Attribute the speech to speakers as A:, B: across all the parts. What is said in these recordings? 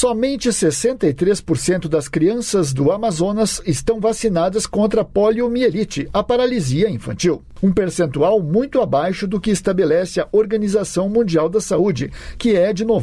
A: Somente 63% das crianças do Amazonas estão vacinadas contra a poliomielite, a paralisia infantil. Um percentual muito abaixo do que estabelece a Organização Mundial da Saúde, que é de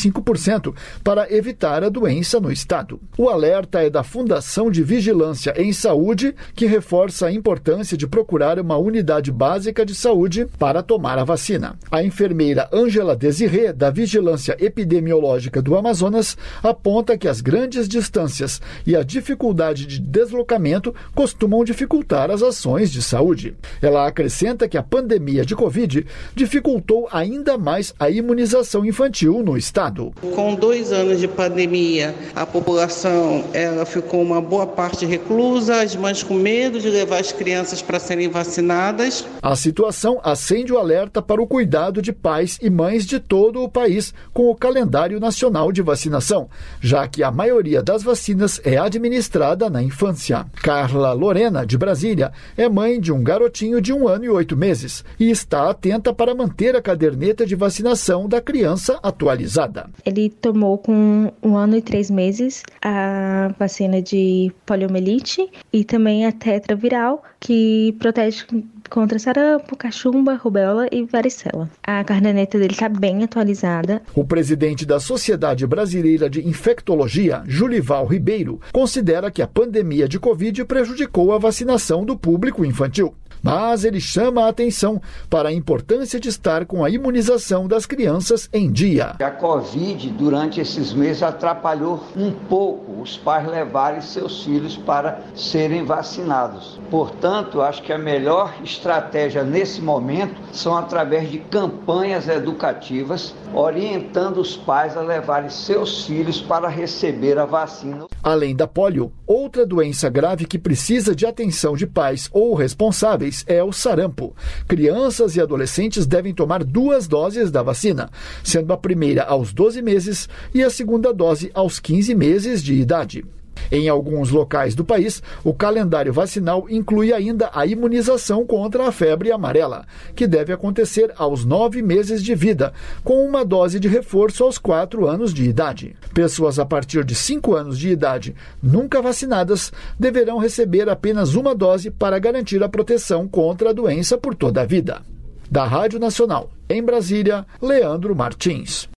A: 95%, para evitar a doença no estado. O alerta é da Fundação de Vigilância em Saúde, que reforça a importância de procurar uma unidade básica de saúde para tomar a vacina. A enfermeira Ângela Desirê, da Vigilância Epidemiológica do Amazonas, aponta que as grandes distâncias e a dificuldade de deslocamento costumam dificultar as ações de saúde. Ela acrescenta que a pandemia de Covid dificultou ainda mais a imunização infantil no estado.
B: Com 2 anos de pandemia, a população ficou uma boa parte reclusa, as mães com medo de levar as crianças para serem vacinadas.
A: A situação acende o alerta para o cuidado de pais e mães de todo o país com o calendário nacional de vacinação, já que a maioria das vacinas é administrada na infância. Carla Lorena, de Brasília, é mãe de um garotinho de 1 ano e 8 meses e está atenta para manter a caderneta de vacinação da criança atualizada.
C: Ele tomou com 1 ano e 3 meses a vacina de poliomielite e também a tetraviral, que protege contra sarampo, cachumba, rubéola e varicela. A caderneta dele está bem atualizada.
A: O presidente da Sociedade Brasileira de Infectologia, Julival Ribeiro, considera que a pandemia de Covid prejudicou a vacinação do público infantil. Mas ele chama a atenção para a importância de estar com a imunização das crianças em dia.
D: A Covid, durante esses meses, atrapalhou um pouco os pais levarem seus filhos para serem vacinados. Portanto, acho que a melhor estratégia nesse momento são através de campanhas educativas, orientando os pais a levarem seus filhos para receber a vacina.
A: Além da polio, outra doença grave que precisa de atenção de pais ou responsáveis é o sarampo. Crianças e adolescentes devem tomar 2 doses da vacina, sendo a primeira aos 12 meses e a segunda dose aos 15 meses de idade. Em alguns locais do país, o calendário vacinal inclui ainda a imunização contra a febre amarela, que deve acontecer aos 9 meses de vida, com uma dose de reforço aos 4 anos de idade. Pessoas a partir de 5 anos de idade nunca vacinadas deverão receber apenas uma dose para garantir a proteção contra a doença por toda a vida. Da Rádio Nacional, em Brasília, Leandro Martins.